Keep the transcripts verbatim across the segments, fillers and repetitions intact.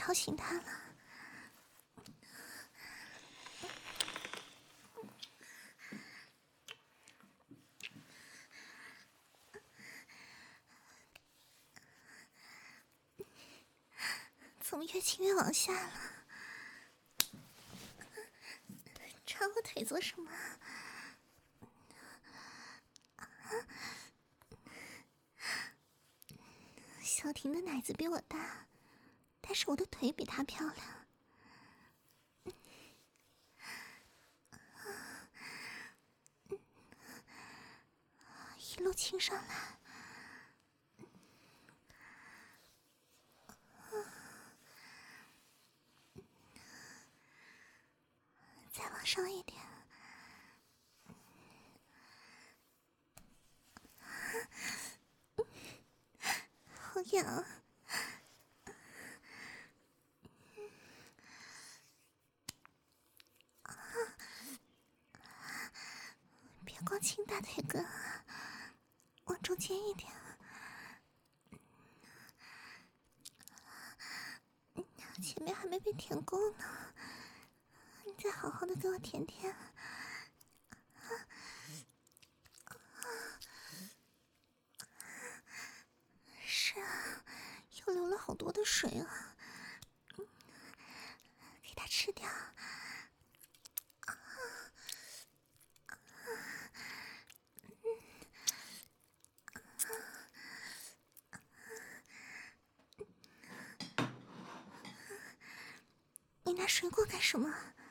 吵醒他了。怎么越亲越往下了？抓我腿做什么？小婷的奶子比我大，但是我的腿比她漂亮。一路亲上来，再往上一点。好痒。别光亲大腿根，往中间一点。前面还没被舔够呢，你再好好的给我舔舔。是啊，又流了好多的水啊，给它吃掉。你拿水果干什么？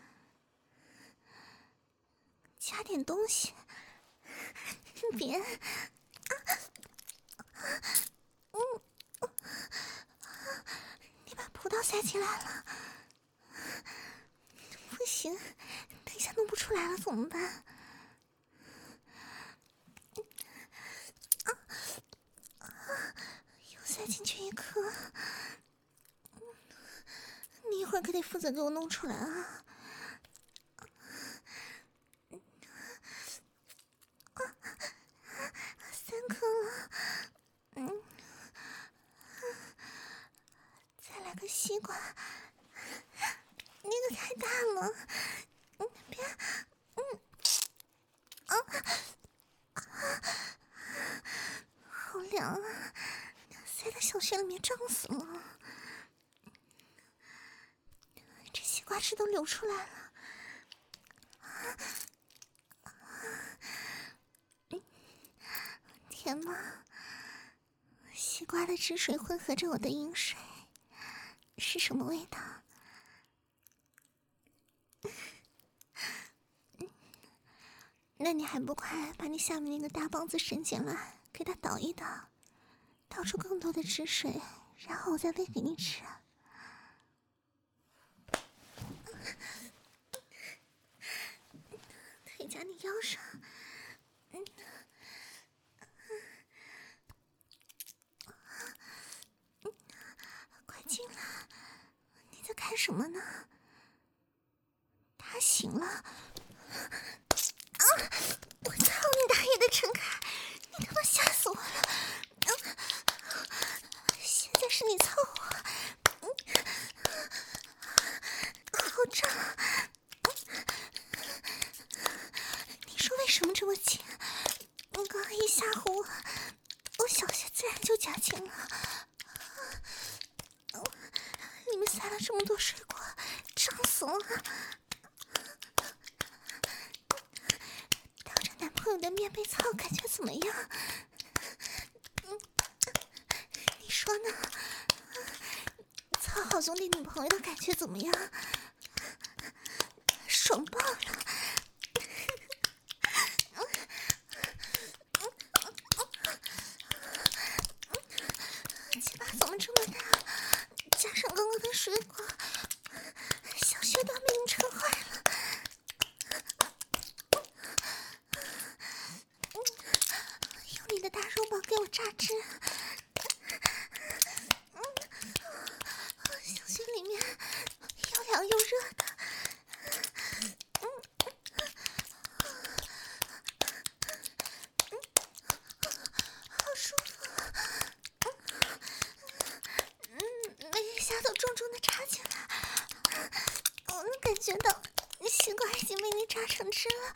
加点东西。别。嗯，你把葡萄塞进来了。不行，等一下弄不出来了怎么办？啊啊！又塞进去一颗。你一会儿可得负责给我弄出来啊！啊，三颗了，嗯，再来个西瓜，那个太大了，嗯，别，嗯，啊，啊，好凉啊，塞在小穴里面胀死了。西瓜汁都流出来了，啊、甜吗？西瓜的汁水混合着我的饮水，是什么味道？那你还不快把你下面那个大棒子伸进来，给它倒一倒，倒出更多的汁水，然后我再喂给你吃。腿夹你腰上，嗯，嗯，快进来！你在干什么呢？他醒了！啊！我操你大爷的陈凯！你他妈吓死我了！啊！现在是你操我！嗯，好胀！你说为什么这么紧？你刚刚一吓唬我，我小穴自然就夹紧了。里面塞了这么多水果，胀死了！当着男朋友的面被操，感觉怎么样？嗯，你说呢？操好兄弟女朋友的感觉怎么样？爽爆了！鸡巴怎么这么大？加上刚刚的水果，小穴都要被你撑坏了。用你的大肉棒给我榨汁。嗯，小穴里面又凉又热的。嗯， 成汁了。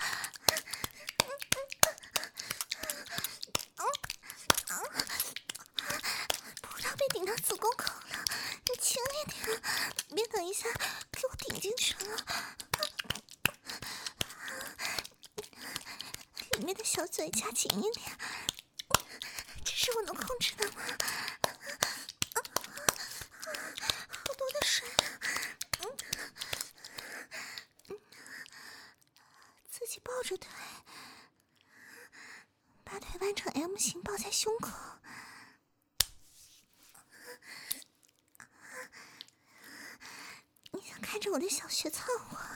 葡萄被顶到子宫口了，你轻一点，别等一下给我顶进去了。里面的小嘴夹紧一点，这是我能控制的吗？好多的水啊！嗯嗯，自己抱着腿，把腿弯成 M 型抱在胸口。你想看着我的小穴操我？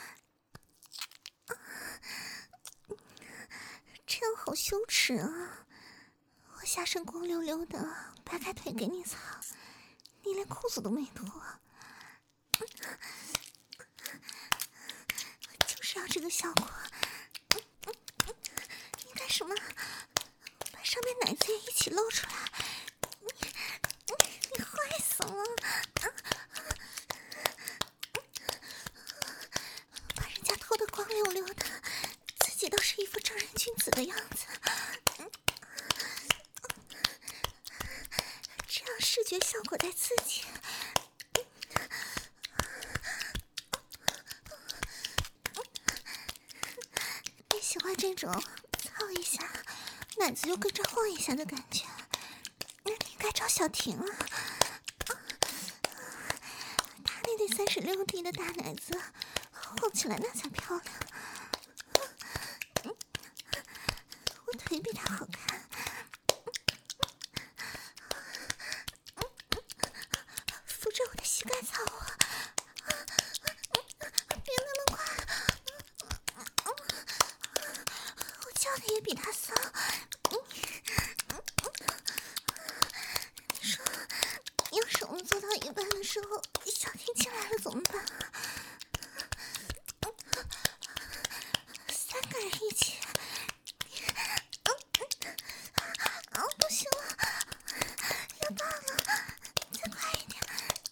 这样好羞耻啊！我下身光溜溜的，掰开腿给你操，你连裤子都没脱。就是要这个效果。你干什么？把上面奶子也一起露出来！你你坏死了！把人家脱得光溜溜的，自己倒是一副正人君子的样子。这样视觉效果在刺激。你喜欢这种操一下奶子就跟着晃一下的感觉，那你应该找小婷啊。她那对三十六 D 的大奶子晃起来那才漂亮。我腿比她好看。扶着我的膝盖操我，别那么快。我叫的也比他骚。你说要是我们做到一半的时候小婷进来了怎么办啊？三个人一起。啊，不行了，要到了，再快一点。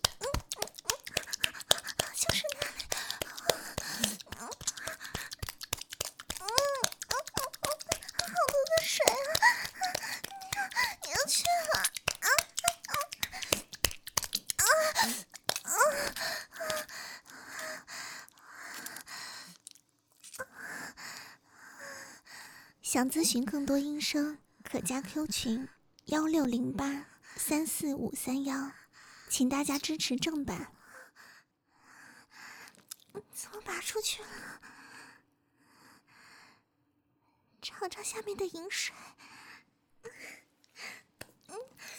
就是那里。嗯嗯嗯，好多的水啊！你要去了啊啊啊啊！想咨询更多音声，可加 Q 群幺六零八三四五三幺，请大家支持正版。怎么拔出去了？尝尝下面的饮水。嗯，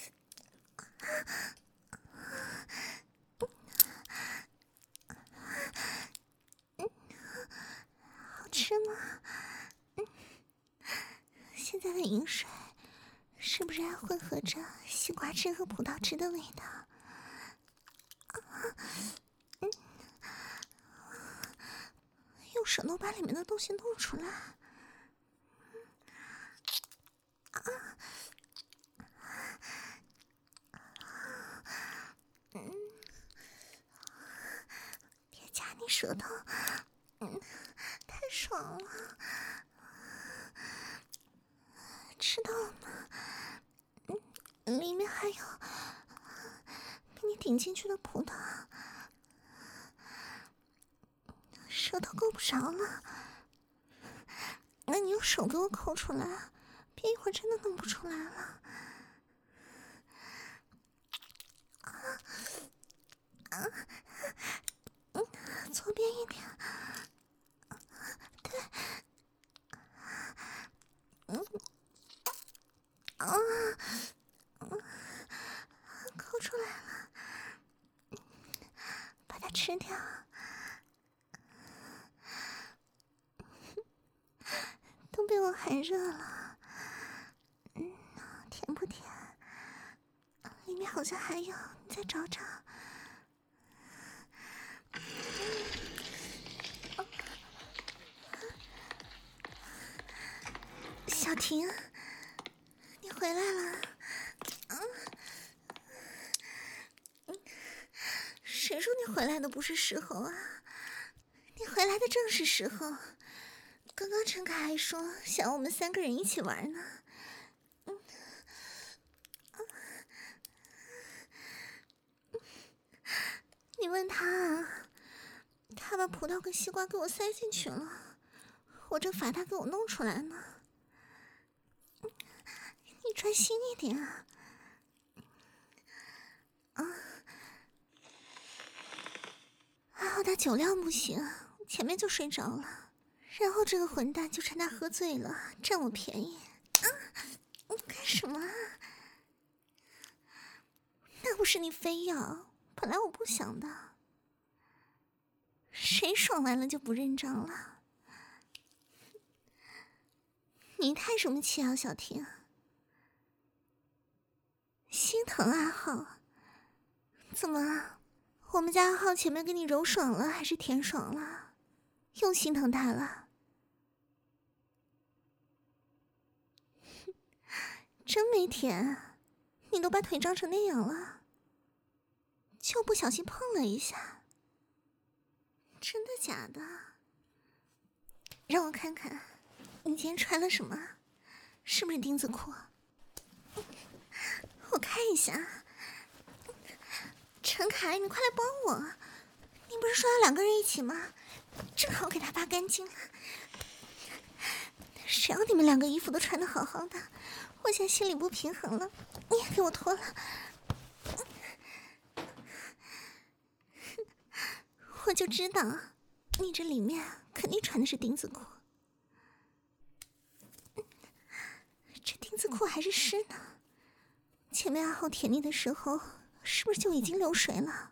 好吃吗？嗯，现在的饮水是不是还混合着西瓜汁和葡萄汁的味道？嗯，用手能把里面的东西弄出来。啊，嗯，别夹你舌头，嗯，太爽了。吃到了吗？嗯，里面还有给你顶进去的葡萄，舌头够不着了。那你用手给我抠出来，别一会儿真的弄不出来了。啊啊，嗯，左边一点，对，嗯，啊，嗯，抠出来了，把它吃掉。都被我含热了，嗯，甜不甜？里面好像还有，你再找找。小婷，你回来了。嗯，谁说你回来的不是时候啊？你回来的正是时候。 刚刚陈凯还说想要我们三个人一起玩呢。嗯，你问他啊，他把葡萄跟西瓜给我塞进去了，我正罚他给我弄出来呢。你专心一点啊！啊，还好他酒量不行，前面就睡着了，然后这个混蛋就趁他喝醉了占我便宜。啊，你干什么啊？那不是你非要，本来我不想的。谁爽完了就不认账了？你叹什么气啊，小婷？心疼阿浩？怎么了？我们家阿浩前面给你揉爽了还是甜爽了？又心疼他了？真没甜，你都把腿张成那样了，就不小心碰了一下。真的假的？让我看看，你今天穿了什么？是不是钉子裤？我看一下。陈凯，你快来帮我！你不是说要两个人一起吗？正好给他扒干净了。谁让你们两个衣服都穿得好好的，我现在心里不平衡了。你也给我脱了。我就知道，你这里面肯定穿的是钉子裤。这钉子裤还是湿的，前面阿浩舔你的时候，是不是就已经流水了？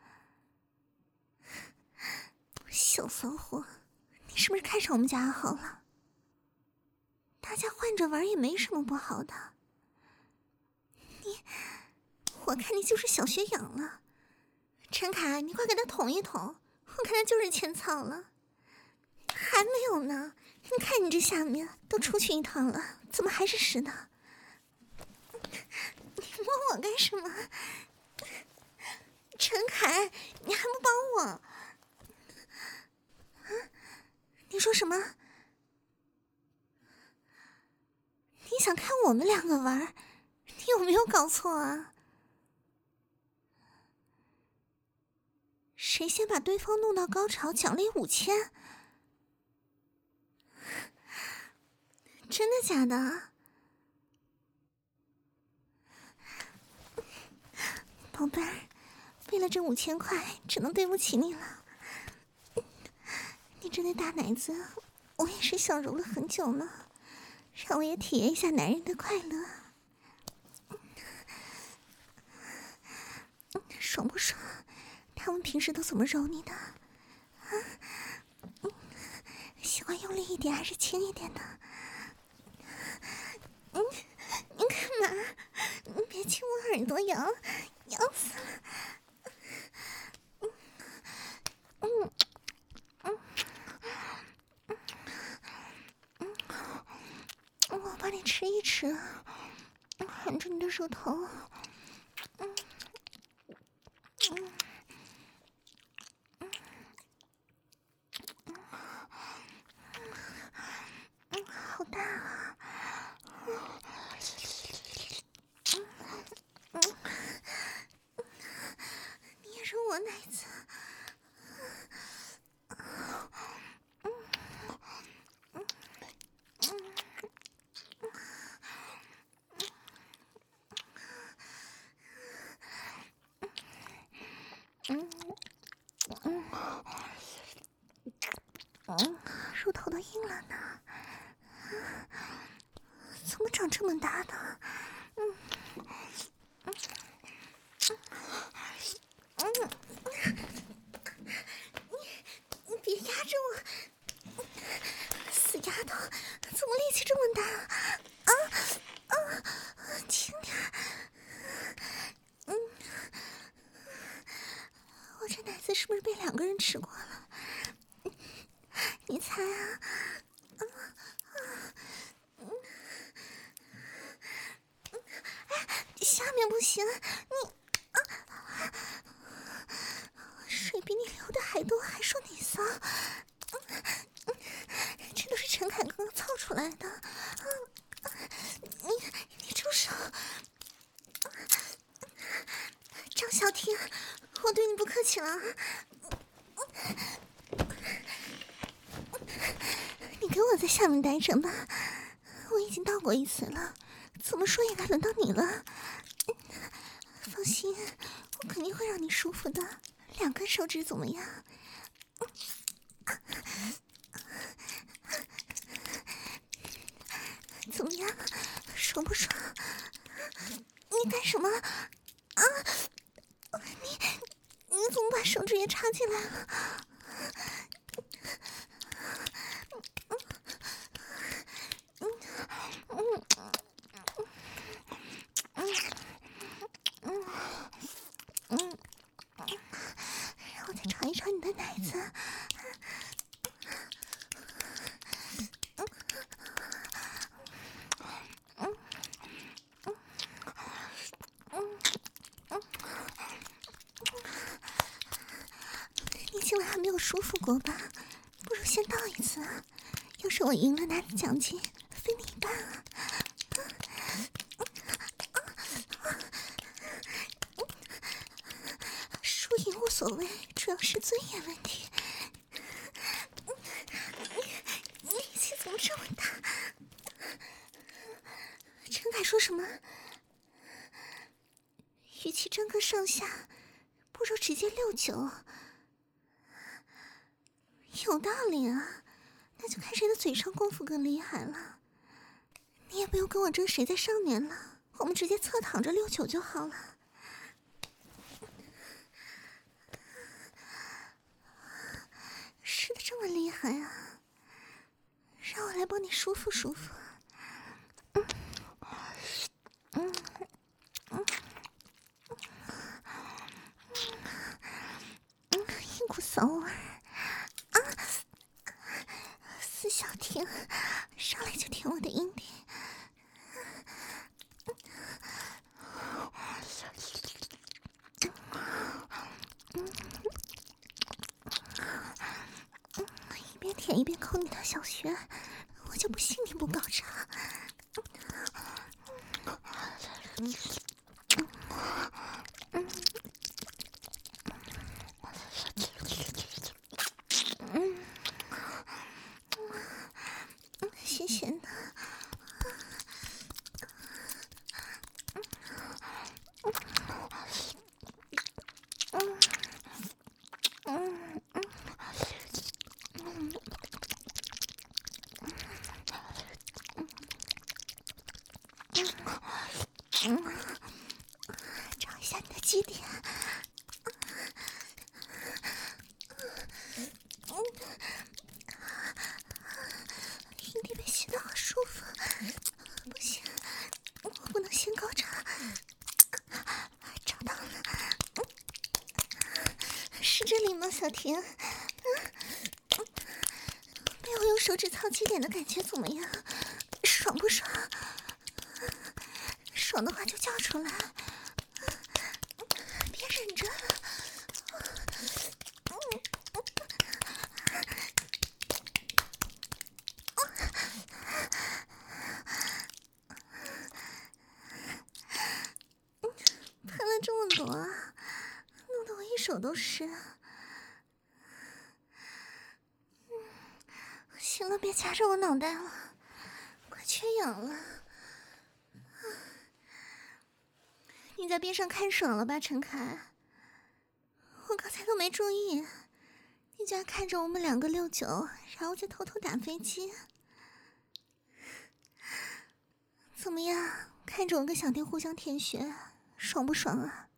小骚货，你是不是看上我们家阿浩了？大家换着玩也没什么不好的。你，我看你就是小学养了。陈凯，你快给他捅一捅，我看他就是欠操了。还没有呢，你看你这下面都出去一趟了，怎么还是湿的？你摸我干什么？陈凯，你还不帮我？啊？你说什么？你想看我们两个玩？你有没有搞错啊？谁先把对方弄到高潮，奖励五千？真的假的？宝贝儿，为了这五千块，只能对不起你了。你这对大奶子，我也是想揉了很久了，让我也体验一下男人的快乐。爽不爽？他们平时都怎么揉你的？啊？喜欢用力一点还是轻一点的？嗯，你干嘛？你别亲我耳朵，痒，痒死了。嗯嗯嗯嗯，我帮你吃一吃，含着你的乳头。嗯嗯嗯，好大啊！你也揉我奶子。嗯嗯嗯，乳头都硬了呢，怎么长这么大的？嗯嗯嗯，你你别压着我，死丫头，怎么力气这么大？啊啊，轻点。嗯，我这奶子是不是被两个人吃过了？你猜啊？啊啊！嗯嗯，哎，下面不行，你啊，水比你流的还多，还说你骚，嗯嗯，这都是来的？你你住手！张小婷，我对你不客气了。你给我在下面待着吧，我已经到过一次了，怎么说也该轮到你了。放心，我肯定会让你舒服的。两根手指怎么样？怎么样？爽不爽？你干什么？啊！你你怎么把手指也插进来了？让我再尝一尝你的奶子。你今晚还没有舒服过吧？不如先倒一次啊！要是我赢了，拿奖金分你一半啊！输赢无所谓，主要是尊严问题。你力气怎么这么大？陈凯说什么？与其争个上下，不如直接六九。有道理啊，那就看谁的嘴上功夫更厉害了。你也不用跟我争谁在上面了，我们直接侧躺着六九就好了。试的这么厉害啊，让我来帮你舒服舒服。嗯嗯嗯嗯，一股骚味儿啊！死小婷，上来就舔我的阴蒂。一边舔一边抠你的小穴，我就不信你不高潮。嗯嗯嗯嗯，谢谢呢。嗯，找一下你的基点。嗯，阴蒂被吸得好舒服，不行，我不能先高潮。找到了，是这里吗，小婷？嗯，被我用手指操基点的感觉怎么样？爽不爽？爽的话就叫出来，别忍着了。喷了这么多啊，弄得我一手都湿。嗯，行了，别夹着我脑袋了，快缺氧了。你在边上看爽了吧，陈凯？我刚才都没注意，你居然看着我们两个六九，然后就偷偷打飞机。怎么样？看着我跟小丁互相舔血，爽不爽啊？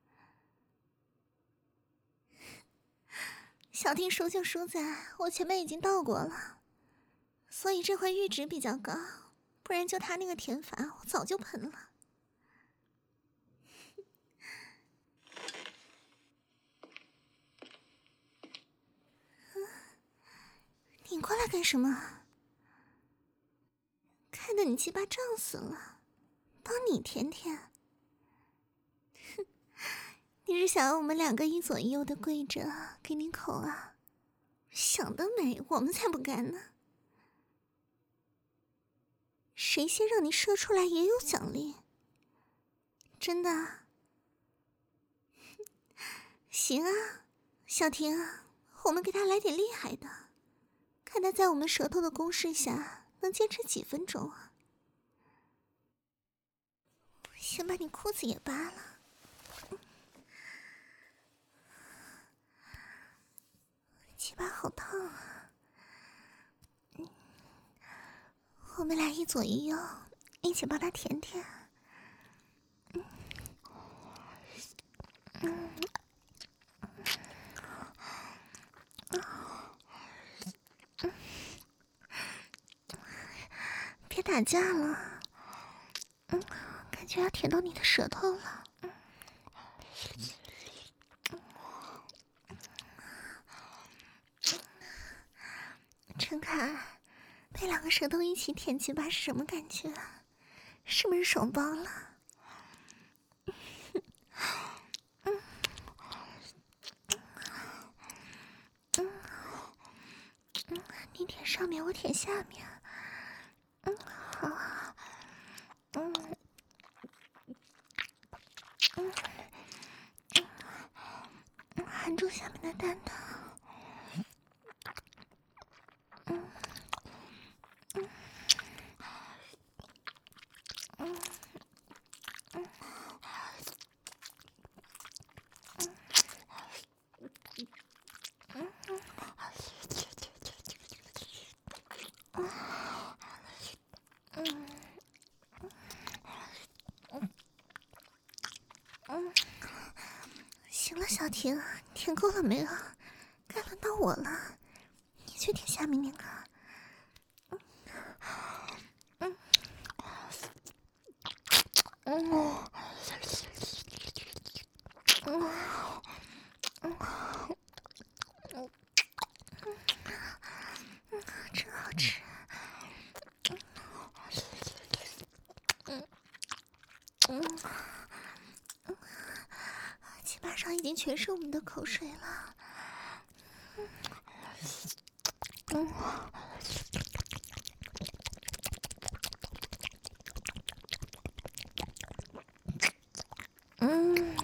小丁输就输在我前面已经到过了，所以这回阈值比较高，不然就他那个舔法，我早就喷了。你过来干什么？看得你鸡巴胀死了，帮你舔舔。哼，你是想要我们两个一左一右的跪着给你口啊？想得美，我们才不干呢。 谁先让你射出来也有奖励。真的啊？行啊，小婷啊，我们给他来点厉害的，看他在我们舌头的攻势下能坚持几分钟啊。先把你裤子也扒了。鸡巴好烫啊！我们俩一左一右，一起帮他舔舔。嗯嗯嗯，别打架了。嗯，感觉要舔到你的舌头了。嗯陈凯，被两个舌头一起舔鸡巴是什么感觉啊？是不是爽爆了？嗯嗯嗯，你舔上面，我舔下面。嗯，好。嗯嗯嗯，含住下面的蛋蛋。嗯嗯嗯嗯。行了，小婷，舔够了没有？该轮到我了，你去舔下面那个。嗯嗯嗯嗯嗯嗯，真好吃。嗯嗯嗯，鸡巴上已经全是我们的口水了。嗯。嗯，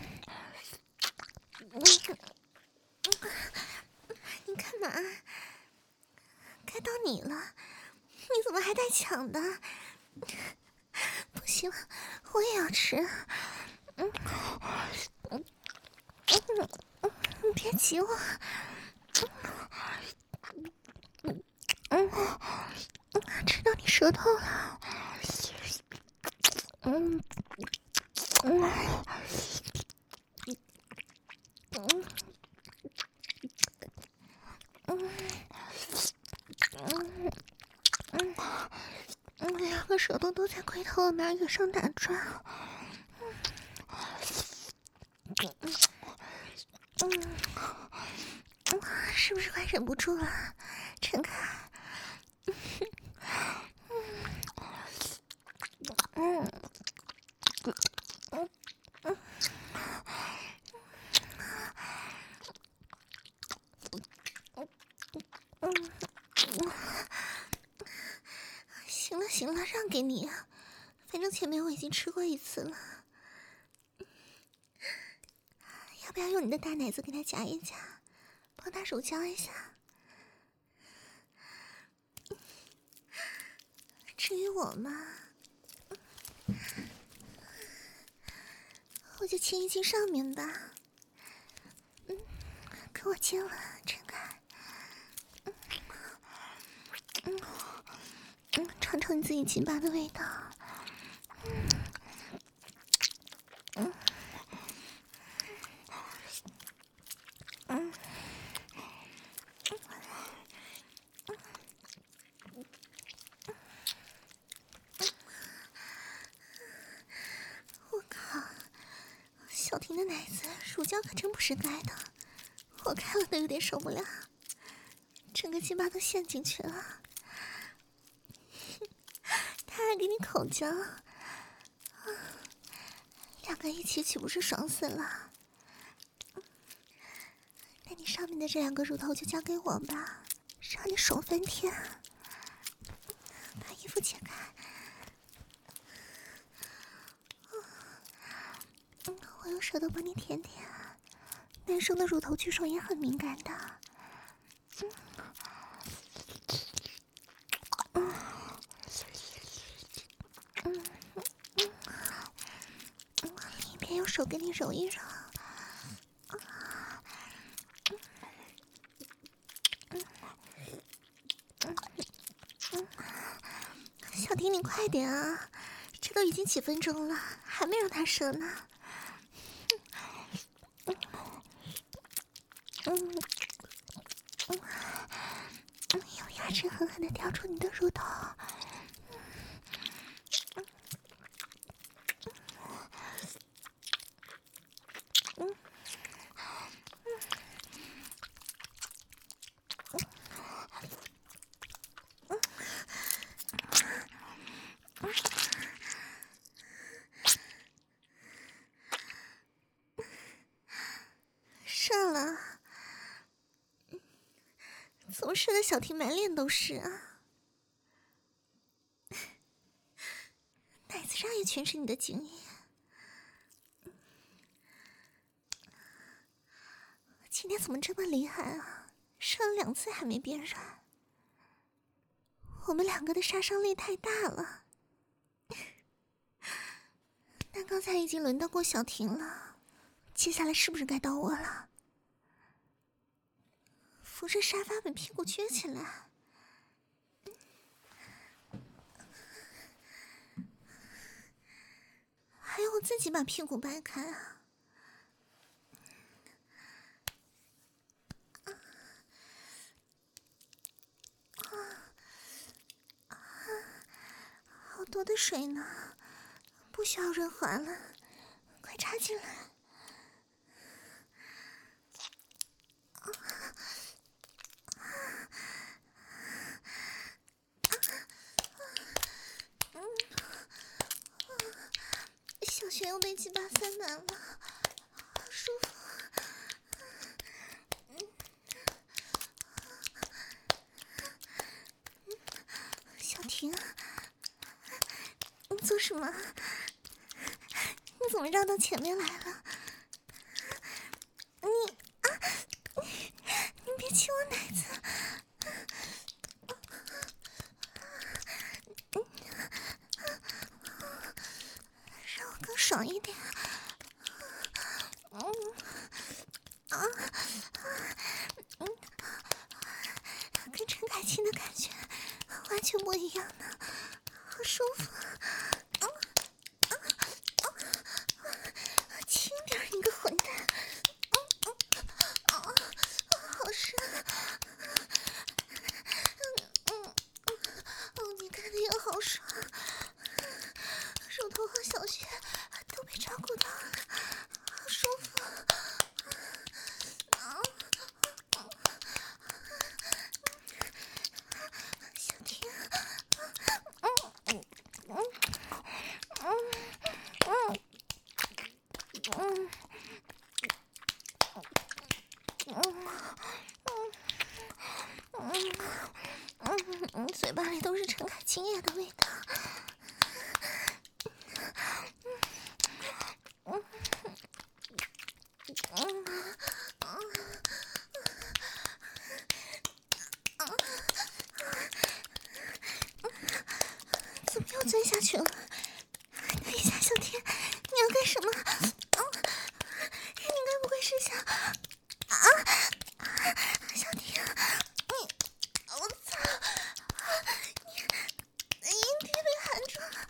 你干嘛？该到你了，你怎么还带抢的？不行，我也要吃。嗯嗯嗯嗯，别急我。嗯嗯嗯，吃到你舌头了。嗯嗯嗯嗯嗯嗯嗯，两个舌头都在龟头那儿往上打转。嗯嗯嗯，是不是快忍不住了，陈凯？嗯嗯嗯嗯嗯，行了行了，让给你啊，反正前面我已经吃过一次了。要不要用你的大奶子给他夹一夹，帮他乳胶一下？至于我嘛，我就亲一亲上面吧。嗯，给我亲了，陈凯。嗯嗯嗯，尝尝你自己鸡巴的味道。嗯嗯嗯。我靠，小婷的奶子乳胶可真不是盖的，我看了都有点受不了，整个鸡巴都陷进去了。他还给你口交，啊，两个一起岂不是爽死了？那你上面的这两个乳头就交给我吧，让你爽翻天。把衣服解开。 舌头帮你舔舔啊，男生的乳头据说也很敏感的。嗯嗯嗯嗯，一边用手给你揉一揉。小婷，你快点啊！这都已经几分钟了，还没让他射呢。嗯嗯嗯，用牙齿狠狠地叼住你的乳头。嗯射了，怎么射的小婷满脸都是啊？奶子上也全是你的精液。今天怎么这么厉害啊？射了两次还没变软。我们两个的杀伤力太大了。但刚才已经轮到过小婷了，接下来是不是该到我了？扶着沙发，把屁股撅起来。还有我自己把屁股掰开啊！好多的水呢，不需要润滑了，快插进来。小穴又被鸡巴塞满了，好舒服。小婷，你做什么？你怎么绕到前面来了？你啊，你你别亲我奶子！让我更爽一点。嗯啊嗯，跟陈凯欣的感觉完全不一样呢，好舒服。嗯啊啊啊！轻点，你个混蛋！嗯嗯啊，好深。嗯嗯哦，你干的也好爽，乳头和小穴都被照顾到了，好舒服。啊，小婷，嗯嗯嗯嗯嗯嗯嗯嗯嗯，嘴巴里都是陈凯精液的味道。嗯嗯嗯怎么又钻下去了？等一下，小天，你要干什么？嗯，你该不会是想啊？小天，你，我操！你阴蒂被含住了！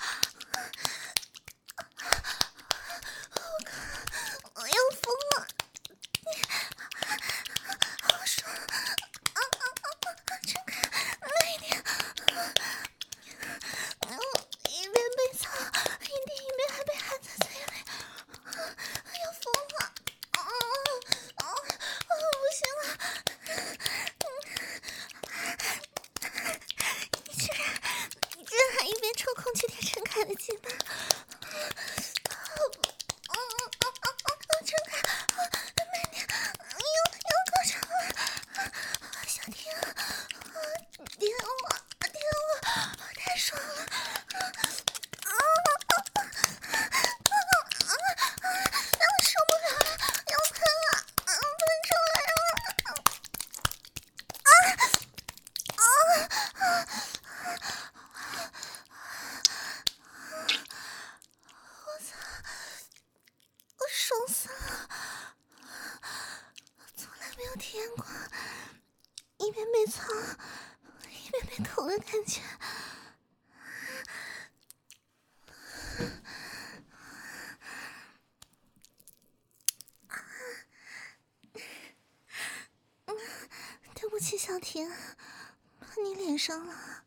我靠！我要疯了！好爽！啊啊啊！陈凯，慢一点！嗯，一边被操，阴蒂一边还被含在嘴里，要疯了！啊啊啊！不行了！你居然，你居然还一边抽空去舔陈凯的鸡巴！啊啊啊啊啊！陈凯，慢点！你要你要高潮了！小婷，舔我，舔我，太爽了！啊啊啊啊啊啊！让我受不有体验过一边被操一边被捅的感觉。对不起，小婷，喷你脸上了，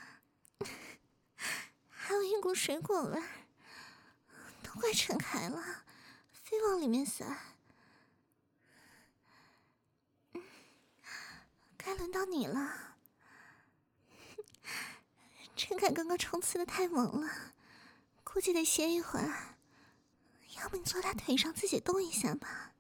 还有一股水果味儿，都快陈开了，非往里面塞。该轮到你了。陈凯刚刚冲刺的太猛了，估计得歇一会儿。要不你坐他腿上自己动一下吧。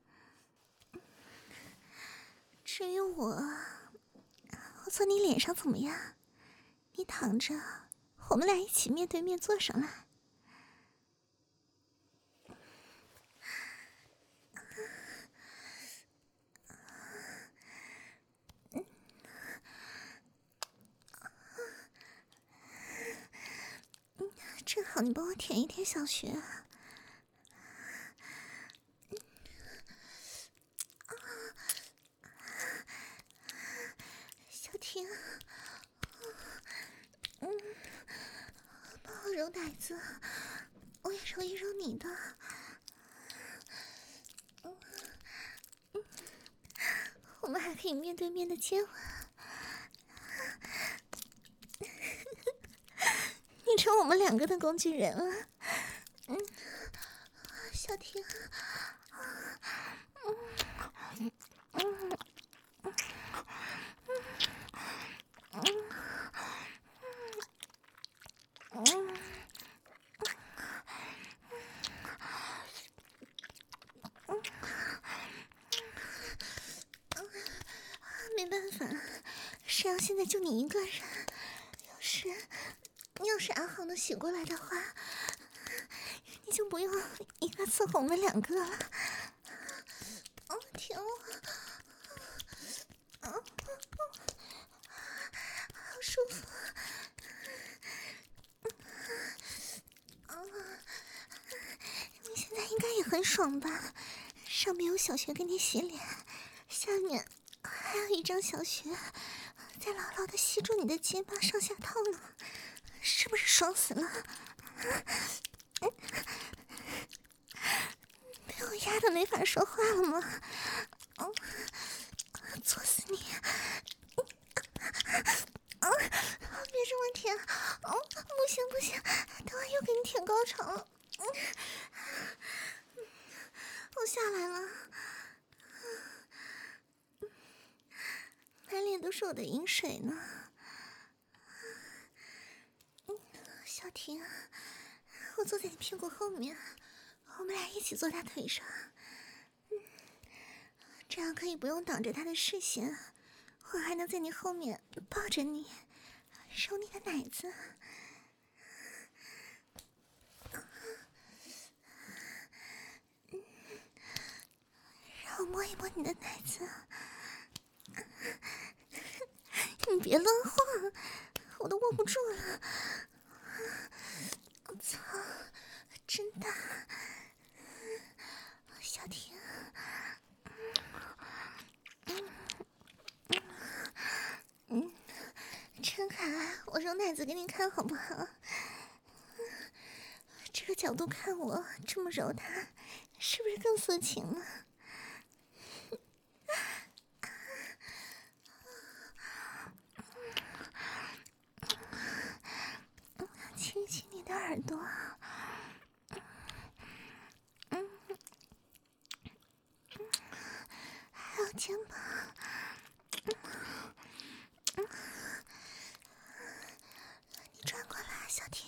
至于我，我坐你脸上怎么样？你躺着，我们俩一起面对面坐上来。正好你帮我舔一舔小穴。小婷，嗯，帮我揉奶子，我也揉一揉你的。我们还可以面对面的接吻。你成我们两个的工具人了。嗯，小婷，嗯嗯嗯嗯嗯，没办法，谁让现在就你一个人？要是要是阿豪能醒过来的话，你就不用一个伺候我们两个了。哦，舔我，哦，好舒服。哦，你现在应该也很爽吧？上面有小穴给你洗脸，下面还有一张小穴在牢牢的吸住你的肩膀上下套呢，是不是爽死了？被我压得没法说话了吗？哦，作死你！啊，别这么舔！哦，不行不行，等会又给你舔高潮了。嗯，我下来了，满脸都是我的饮水呢。嗯，小婷，我坐在你屁股后面，我们俩一起坐他腿上。嗯，这样可以不用挡着他的视线，我还能在你后面抱着你，揉你的奶子。让我摸一摸你的奶子。你别乱晃，我都握不住了。我操，真大！小婷，嗯，陈凯，我揉奶子给你看好不好？这个角度看我，这么揉它，是不是更色情了？亲亲你的耳朵，嗯，还有肩膀，嗯，你转过来，小婷，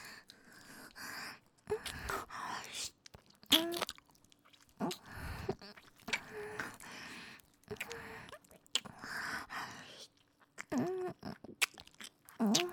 嗯嗯嗯嗯嗯嗯。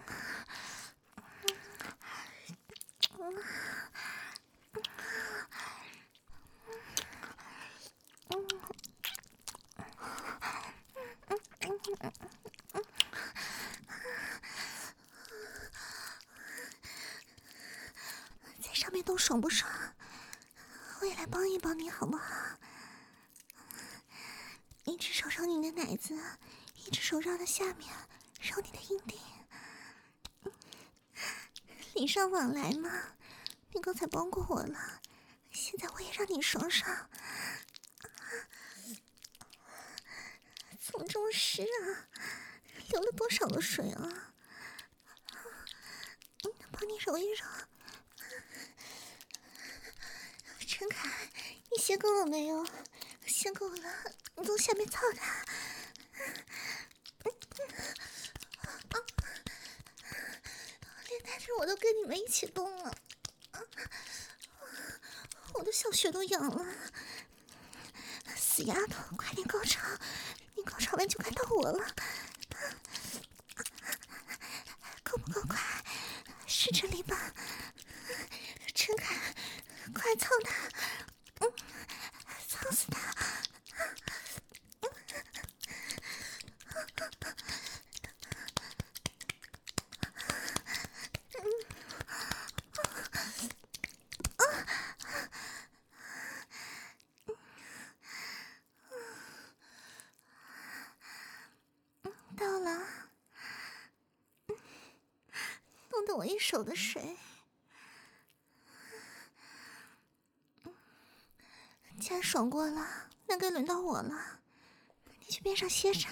在上面动爽不爽？我也来帮一帮你好不好？ 一只手揉你的奶子，一只手绕到下面揉你的阴蒂，礼尚往来嘛。你刚才帮过我了，现在我也让你爽爽。怎么这么湿啊？流了多少的水啊？帮你揉一揉。陈凯，你泄够了没有？泄够了，你从下面操他。连带着我都跟你们一起动了，我的小穴都痒了。死丫头，快点高潮！你高潮完就该到我了，够不够快？是这里吧？陈凯，快操他！嗯，操死他！到了，弄得我一手的水。既然爽过了，那该轮到我了。你去边上歇着。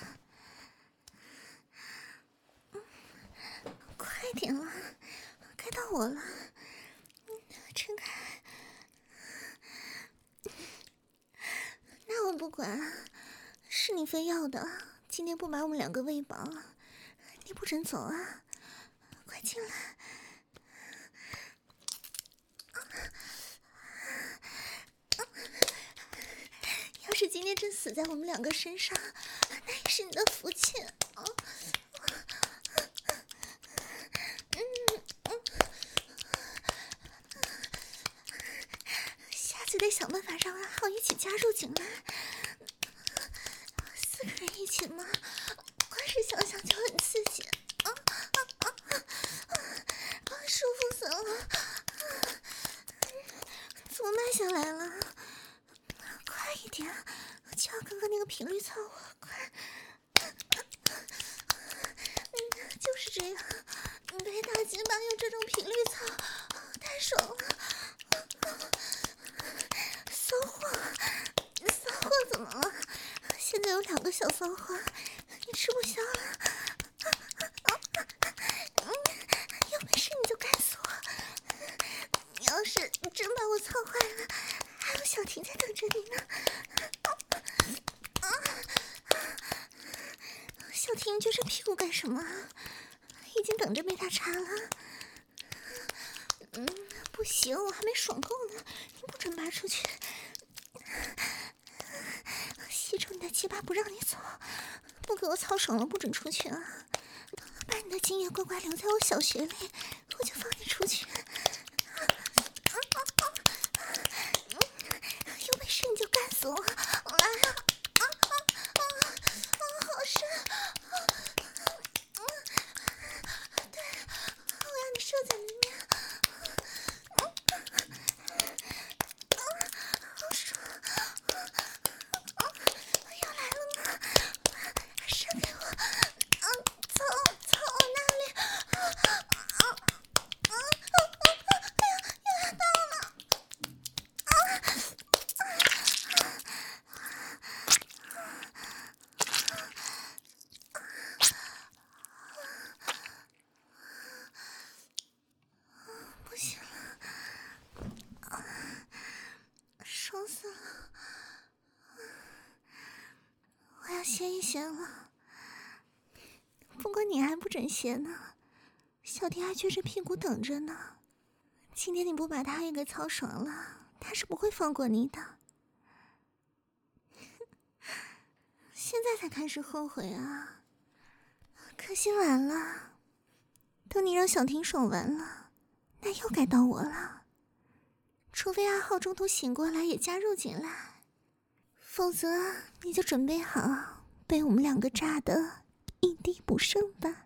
快点了，该到我了。陈凯，那我不管，是你非要的。今天不把我们两个喂饱，你不准走啊！快进来！要是今天真死在我们两个身上，那也是你的福气啊！下次得想办法让阿浩一起加入进来。四个人一起吗？光是想想就很刺激，啊啊啊啊！舒服死了！怎么慢下来了？快一点，就要刚刚那个频率操我，快！嗯，就是这样，被大鸡巴用这种频率操，太爽了！骚货，骚货怎么了？现在有两个小骚货，你吃不消了。嗯，有本事你就干死我！你要是真把我操坏了，还有小婷在等着你呢。小婷撅着屁股干什么？已经等着被他插了。嗯，不行，我还没爽够呢，你不准拔出去。吸住你的鸡巴不让你走，不给我操爽了不准出去啊！把你的精液乖乖留在我小穴里，我就放你出去。有本事你就干死我！来啊！啊啊啊啊！好深！对，我让你射在里面。好爽！要来了吗？射给我！啊，操操我那里！啊啊啊！哎呀，又要到了！啊！不行了，爽死了！我要歇一歇了。不过你还不准歇呢，小弟还撅着屁股等着呢。今天你不把他也给操爽了，他是不会放过你的。现在才开始后悔啊，可惜晚了。等你让小婷爽完了，那又该到我了。除非阿浩中途醒过来也加入进来，否则你就准备好被我们两个炸得一滴不剩吧。